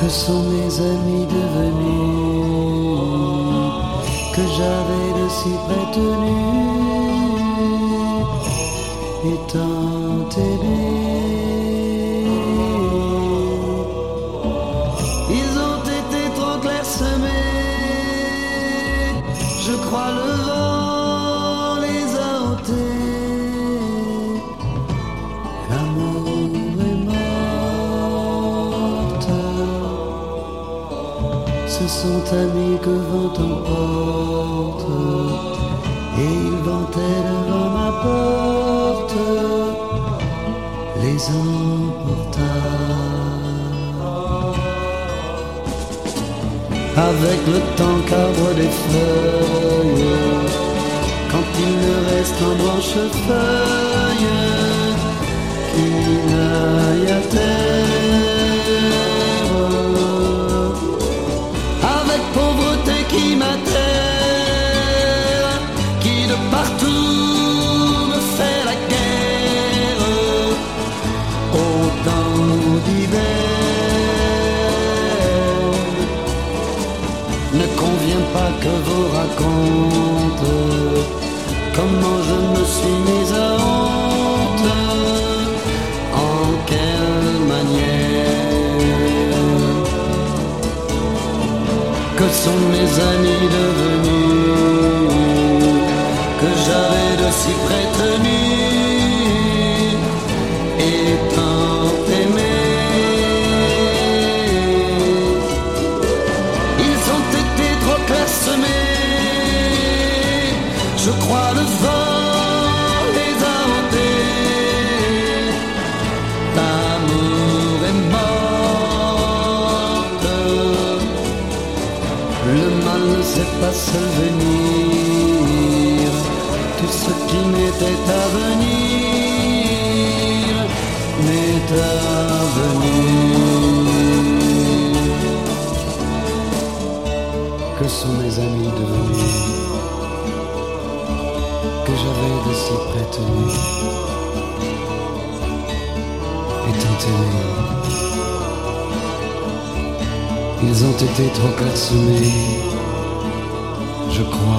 Que sont mes amis devenus, que j'avais de si près tenus, et tant aimés. Ils ont été trop clairsemés, je crois le vent les a ôtés. L'amour est morte. Ce sont amis que vent emporte, et ils vantaient devant ma porte, les emporta. Avec le temps qu'arbre des feuilles, quand il ne reste en branche feuille qu'une aille à terre, avec pauvreté qui m'atterre, qui de partout me fait la guerre, au temps d'hiver. Ne convient pas que vous raconte comment je me suis mis à honte, en quelle manière. Que sont mes amis devenus, que j'avais de si près tenus, et tant aimés. Je crois le vent les a ôtés. L'amour est morte. Le mal ne sait pas se venir. Tout ce qui m'était à venir m'est avenu. Que sont mes amis devenus, que j'avais de si près tenus, et tant aimés. Ils ont été trop clairsemés, je crois